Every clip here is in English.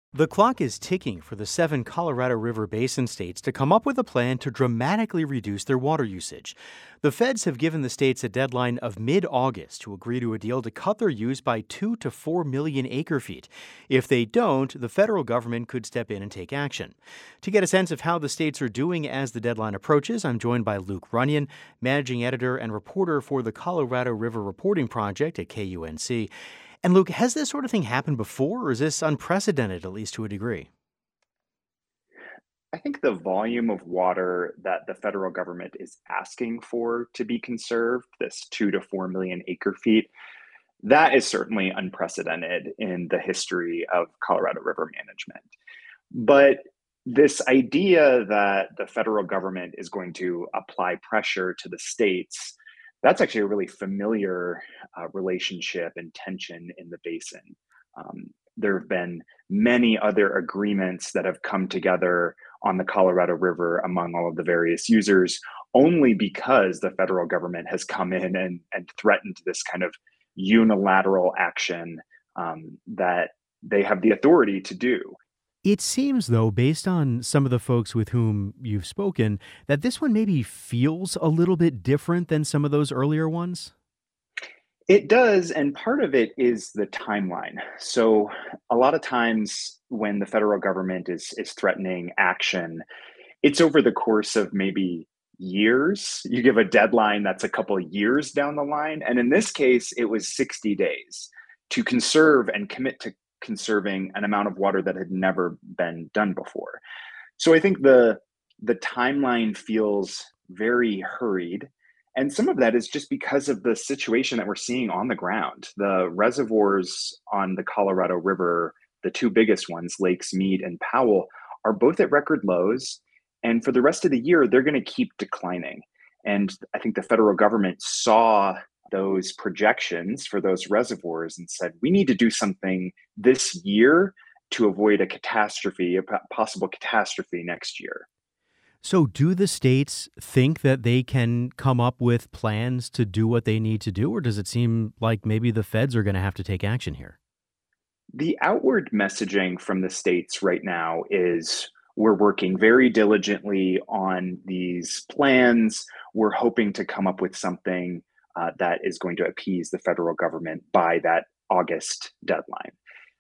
The clock is ticking for the 7 Colorado River Basin states to come up with a plan to dramatically reduce their water usage. The feds have given the states a deadline of mid August to agree to a deal to cut their use by 2 to 4 million acre feet. If they don't, the federal government could step in and take action. To get a sense of how the states are doing as the deadline approaches, I'm joined by Luke Runyon, managing editor and reporter for the Colorado River Reporting Project at KUNC. And Luke, has this sort of thing happened before, or is this unprecedented, at least to a degree? I think the volume of water that the federal government is asking for to be conserved, this 2 to 4 million acre feet, that is certainly unprecedented in the history of Colorado River management. But this idea that the federal government is going to apply pressure to the states, that's actually a really familiar relationship and tension in the basin. There have been many other agreements that have come together on the Colorado River among all of the various users, only because the federal government has come in and threatened this kind of unilateral action that they have the authority to do. It seems, though, based on some of the folks with whom you've spoken, that this one maybe feels a little bit different than some of those earlier ones. It does, and part of it is the timeline. So a lot of times when the federal government is threatening action, it's over the course of maybe years. You give a deadline that's a couple of years down the line. And in this case, it was 60 days to conserve and commit to conserving an amount of water that had never been done before. So I think the timeline feels very hurried. And some of that is just because of the situation that we're seeing on the ground. The reservoirs on the Colorado River, the two biggest ones, Lakes Mead and Powell, are both at record lows. And for the rest of the year, they're going to keep declining. And I think the federal government saw those projections for those reservoirs and said, we need to do something this year to avoid a catastrophe, a possible catastrophe next year. So, do the states think that they can come up with plans to do what they need to do, or does it seem like maybe the feds are going to have to take action here? The outward messaging from the states right now is we're working very diligently on these plans. We're hoping to come up with something that is going to appease the federal government by that August deadline.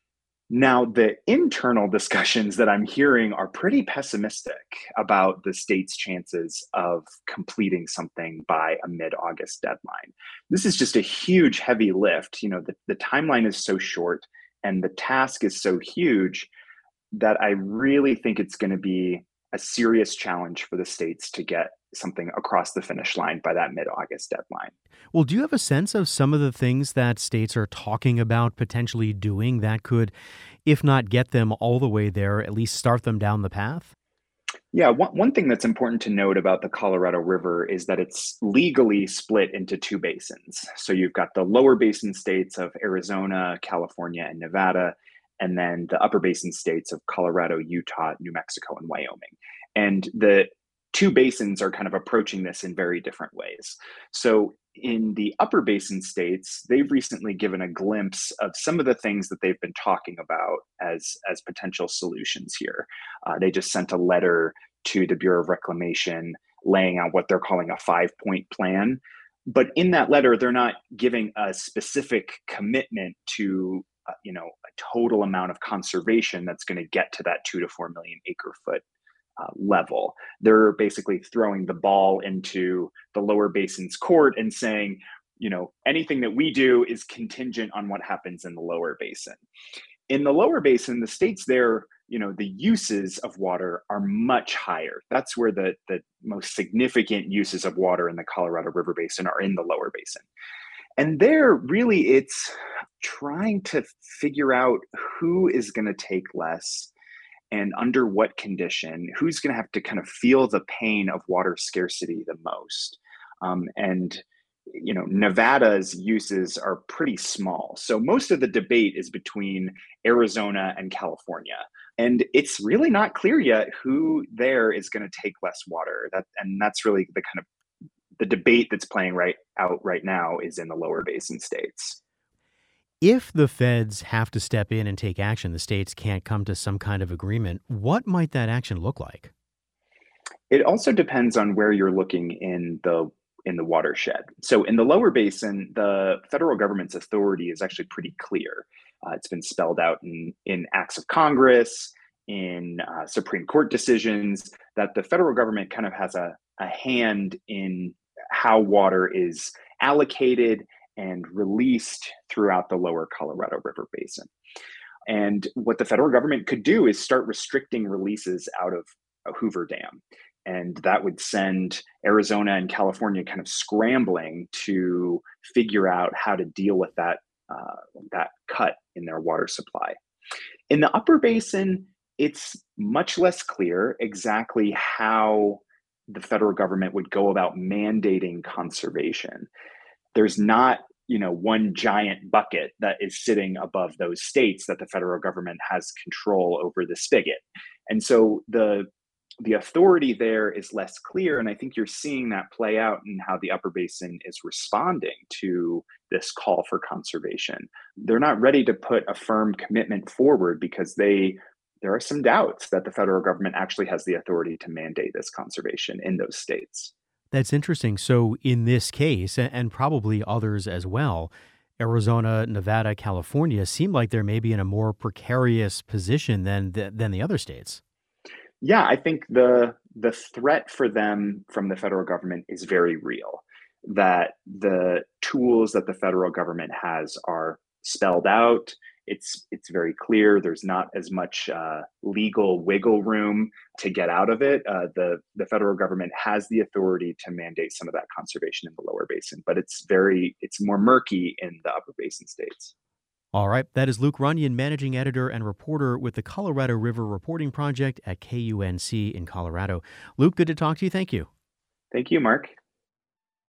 Now, the internal discussions that I'm hearing are pretty pessimistic about the state's chances of completing something by a mid August deadline. This is just a huge, heavy lift. The timeline is so short and the task is so huge that I really think it's going to be a serious challenge for the states to get something across the finish line by that mid August deadline. Well, do you have a sense of some of the things that states are talking about potentially doing that could, if not get them all the way there, at least start them down the path? Yeah, one thing that's important to note about the Colorado River is that it's legally split into two basins. So you've got the lower basin states of Arizona, California, and Nevada, and then the upper basin states of Colorado, Utah, New Mexico, and Wyoming. And the two basins are kind of approaching this in very different ways. So in the upper basin states, they've recently given a glimpse of some of the things that they've been talking about as potential solutions here. They just sent a letter to the Bureau of Reclamation laying out what they're calling a 5 point plan. But in that letter, they're not giving a specific commitment to a total amount of conservation that's going to get to that 2 to 4 million acre foot level. They're basically throwing the ball into the lower basin's court and saying, anything that we do is contingent on what happens in the lower basin. In the lower basin, the states there, the uses of water are much higher. That's where the most significant uses of water in the Colorado River Basin are in the lower basin. And there, really, it's trying to figure out who is going to take less and under what condition, who's going to have to kind of feel the pain of water scarcity the most. And Nevada's uses are pretty small. So most of the debate is between Arizona and California. And it's really not clear yet who there is going to take less water. And that's really the kind of the debate that's playing right now is in the lower basin states. If the feds have to step in and take action, the states can't come to some kind of agreement, what might that action look like? It also depends on where you're looking in the watershed. So in the lower basin, the federal government's authority is actually pretty clear. It's been spelled out in acts of Congress, in Supreme Court decisions, that the federal government kind of has a hand in how water is allocated and released throughout the lower Colorado River Basin. And what the federal government could do is start restricting releases out of Hoover Dam. And that would send Arizona and California kind of scrambling to figure out how to deal with that cut in their water supply. In the upper basin, it's much less clear exactly how the federal government would go about mandating conservation. There's not, one giant bucket that is sitting above those states that the federal government has control over the spigot. And so the authority there is less clear, and I think you're seeing that play out in how the upper basin is responding to this call for conservation. They're not ready to put a firm commitment forward because there are some doubts that the federal government actually has the authority to mandate this conservation in those states. That's interesting. So, in this case, and probably others as well, Arizona, Nevada, California seem like they're maybe in a more precarious position than the other states. Yeah, I think the threat for them from the federal government is very real. That the tools that the federal government has are spelled out. It's very clear. There's not as much legal wiggle room to get out of it. The federal government has the authority to mandate some of that conservation in the lower basin, but it's more murky in the upper basin states. All right. That is Luke Runyon, managing editor and reporter with the Colorado River Reporting Project at KUNC in Colorado. Luke, good to talk to you. Thank you. Thank you, Mark.